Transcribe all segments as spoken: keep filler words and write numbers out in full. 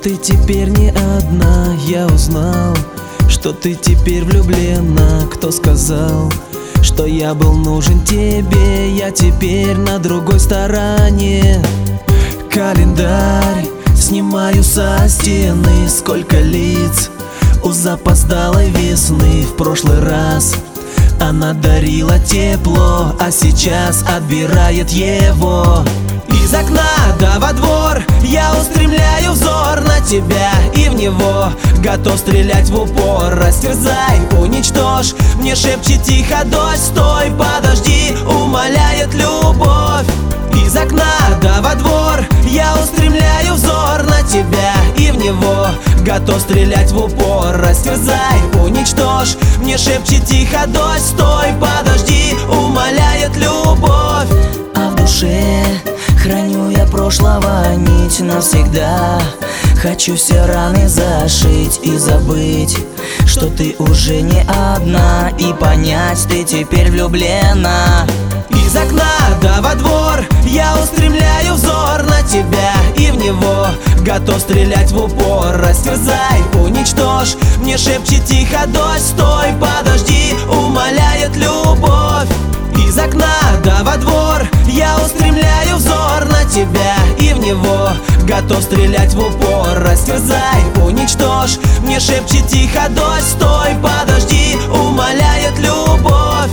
ты теперь не одна. Я узнал, что ты теперь влюблена. Кто сказал, что я был нужен тебе? Я теперь на другой стороне. Календарь снимаю со стены. Сколько лиц у запоздалой весны. В прошлый раз она дарила тепло, а сейчас отбирает его. Из окна да во двор я устремляю взор на тебя и в него. Готов стрелять в упор. Растерзай, уничтожь. Мне шепчет тихо: дождь, стой, подожди. Умоляет любовь. Из окна да во двор я устремляю взор на тебя и в него. Готов стрелять в упор. Растерзай, уничтожь. Мне шепчет тихо: дождь, стой, подожди. Умоляет любовь. А в душе храню я прошлого нить навсегда. Хочу все раны зашить и забыть, что ты уже не одна, и понять, ты теперь влюблена. Из окна да во двор я устремляю взор на тебя и в него. Готов стрелять в упор. Растерзай, уничтожь. Мне шепчет тихо: дождь, стой, подожди. Умоляет любовь. Из окна да во двор я устремляю взор на тебя и в него. Готов стрелять в упор. Растерзай, уничтожь. Мне шепчет тихо: дождь, стой, подожди. Умоляет любовь.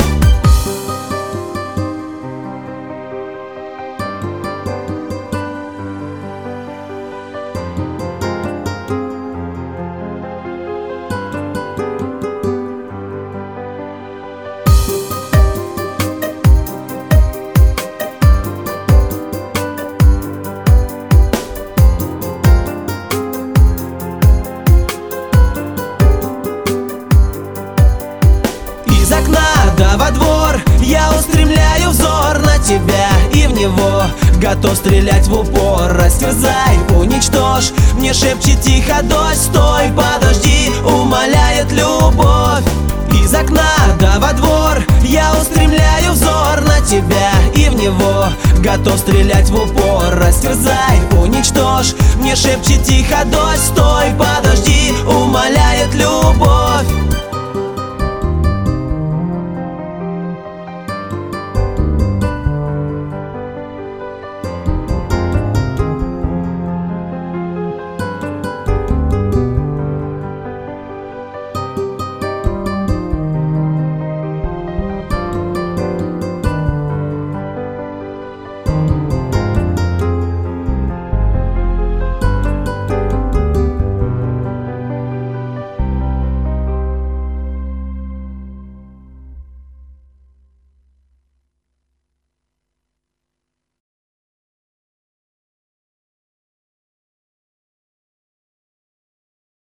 Из окна да во двор я устремляю взор на тебя и в него. Готов стрелять в упор. Растерзай, уничтожь. Мне шепчет тихо: дождь, стой, подожди. Умоляет любовь. Из окна да во двор я устремляю взор на тебя и в него. Готов стрелять в упор. Растерзай, уничтожь. Мне шепчет тихо: дождь, стой, подожди.